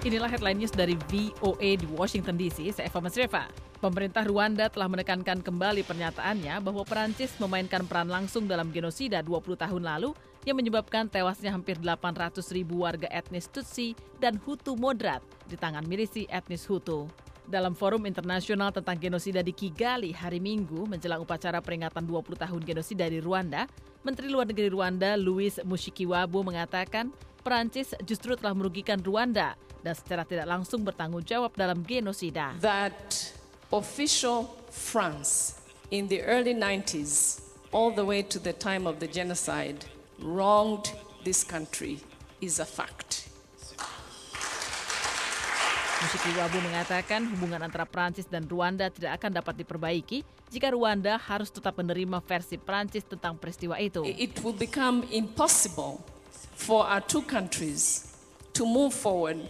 Inilah headline news dari VOA di Washington DC, saya Eva Masreva. Pemerintah Rwanda telah menekankan kembali pernyataannya bahwa Perancis memainkan peran langsung dalam genosida 20 tahun lalu yang menyebabkan tewasnya hampir 800.000 warga etnis Tutsi dan Hutu moderat di tangan milisi etnis Hutu. Dalam forum internasional tentang genosida di Kigali hari Minggu menjelang upacara peringatan 20 tahun genosida di Rwanda, Menteri Luar Negeri Rwanda Louis Mushikiwabo mengatakan Perancis justru telah merugikan Rwanda dan secara tidak langsung bertanggung jawab dalam genosida. That official France in the early 90s all the way to the time of the genocide wronged this country is a fact. Mushikiwabo mengatakan hubungan antara Prancis dan Rwanda tidak akan dapat diperbaiki jika Rwanda harus tetap menerima versi Prancis tentang peristiwa itu. It will become impossible for our two countries to move forward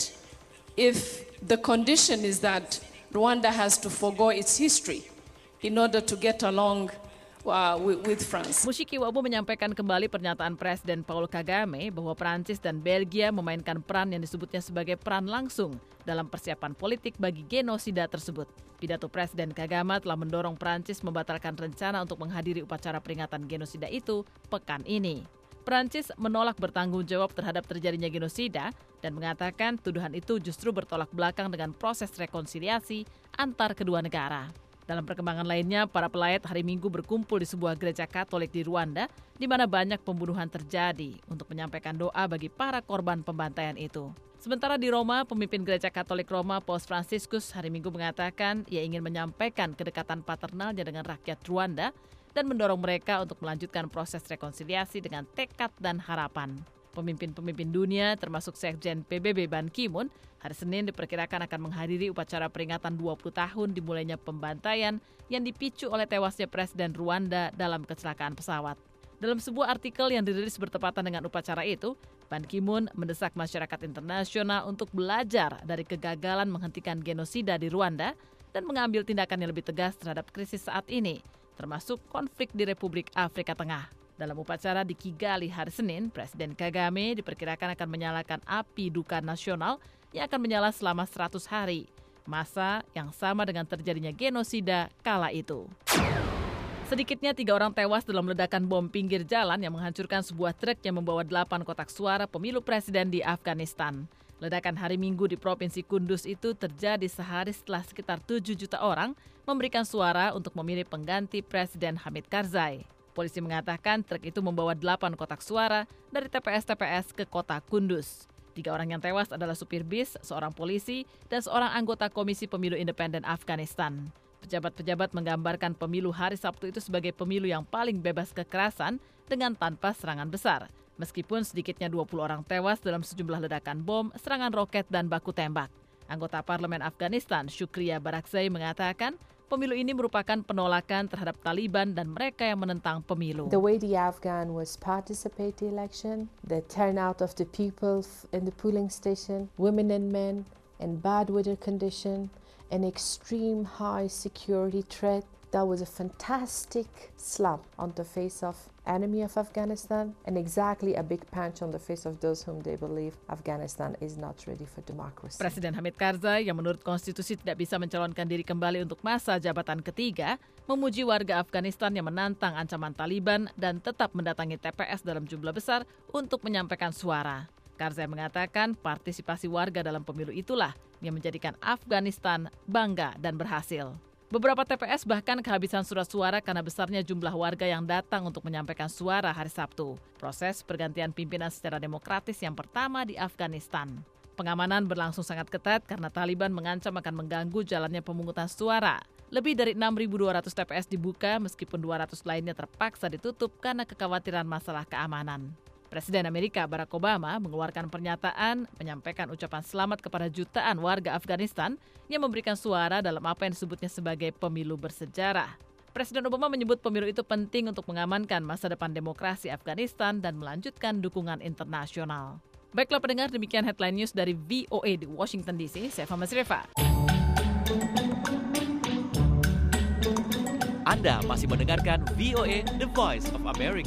if the condition is that Rwanda has to forgo its history in order to get along with France. Mushikiwabo menyampaikan kembali pernyataan Presiden Paul Kagame bahwa Prancis dan Belgia memainkan peran yang disebutnya sebagai peran langsung dalam persiapan politik bagi genosida tersebut. Pidato Presiden Kagame telah mendorong Prancis membatalkan rencana untuk menghadiri upacara peringatan genosida itu pekan ini. Prancis menolak bertanggung jawab terhadap terjadinya genosida dan mengatakan tuduhan itu justru bertolak belakang dengan proses rekonsiliasi antar kedua negara. Dalam perkembangan lainnya, para pelayat hari Minggu berkumpul di sebuah gereja Katolik di Rwanda, di mana banyak pembunuhan terjadi untuk menyampaikan doa bagi para korban pembantaian itu. Sementara di Roma, pemimpin gereja Katolik Roma, Paus Franciscus, hari Minggu mengatakan ia ingin menyampaikan kedekatan paternalnya dengan rakyat Rwanda dan mendorong mereka untuk melanjutkan proses rekonsiliasi dengan tekad dan harapan. Pemimpin-pemimpin dunia, termasuk Sekjen PBB Ban Ki-moon, hari Senin diperkirakan akan menghadiri upacara peringatan 20 tahun dimulainya pembantaian yang dipicu oleh tewasnya Presiden Rwanda dalam kecelakaan pesawat. Dalam sebuah artikel yang dirilis bertepatan dengan upacara itu, Ban Ki-moon mendesak masyarakat internasional untuk belajar dari kegagalan menghentikan genosida di Rwanda dan mengambil tindakan yang lebih tegas terhadap krisis saat ini, termasuk konflik di Republik Afrika Tengah. Dalam upacara di Kigali hari Senin, Presiden Kagame diperkirakan akan menyalakan api duka nasional yang akan menyala selama 100 hari, masa yang sama dengan terjadinya genosida kala itu. Sedikitnya 3 orang tewas dalam ledakan bom pinggir jalan yang menghancurkan sebuah truk yang membawa 8 kotak suara pemilu presiden di Afghanistan. Ledakan hari Minggu di Provinsi Kunduz itu terjadi sehari setelah sekitar 7 juta orang memberikan suara untuk memilih pengganti Presiden Hamid Karzai. Polisi mengatakan truk itu membawa 8 kotak suara dari TPS-TPS ke kota Kunduz. 3 orang yang tewas adalah supir bis, seorang polisi, dan seorang anggota Komisi Pemilu Independen Afghanistan. Pejabat-pejabat menggambarkan pemilu hari Sabtu itu sebagai pemilu yang paling bebas kekerasan dengan tanpa serangan besar. Meskipun sedikitnya 20 orang tewas dalam sejumlah ledakan bom, serangan roket, dan baku tembak. Anggota Parlemen Afghanistan, Shukriya Barakzai, mengatakan pemilu ini merupakan penolakan terhadap Taliban dan mereka yang menentang pemilu. The way the Afghan was participate the election, the turnout of the people in the polling station, women and men, and bad weather condition, an extreme high security threat, that was a fantastic slap on the face of enemy of Afghanistan and exactly a big punch on the face of those whom they believe Afghanistan is not ready for democracy. Presiden Hamid Karzai yang menurut konstitusi tidak bisa mencalonkan diri kembali untuk masa jabatan ketiga, memuji warga Afghanistan yang menantang ancaman Taliban dan tetap mendatangi TPS dalam jumlah besar untuk menyampaikan suara. Karzai mengatakan partisipasi warga dalam pemilu itulah yang menjadikan Afghanistan bangga dan berhasil. Beberapa TPS bahkan kehabisan surat suara karena besarnya jumlah warga yang datang untuk menyampaikan suara hari Sabtu. Proses pergantian pimpinan secara demokratis yang pertama di Afghanistan. Pengamanan berlangsung sangat ketat karena Taliban mengancam akan mengganggu jalannya pemungutan suara. Lebih dari 6.200 TPS dibuka meskipun 200 lainnya terpaksa ditutup karena kekhawatiran masalah keamanan. Presiden Amerika Barack Obama mengeluarkan pernyataan menyampaikan ucapan selamat kepada jutaan warga Afghanistan yang memberikan suara dalam apa yang disebutnya sebagai pemilu bersejarah. Presiden Obama menyebut pemilu itu penting untuk mengamankan masa depan demokrasi Afghanistan dan melanjutkan dukungan internasional. Baiklah pendengar, demikian headline news dari VOA di Washington DC. Saya Eva Masreva. Anda masih mendengarkan VOA The Voice of America.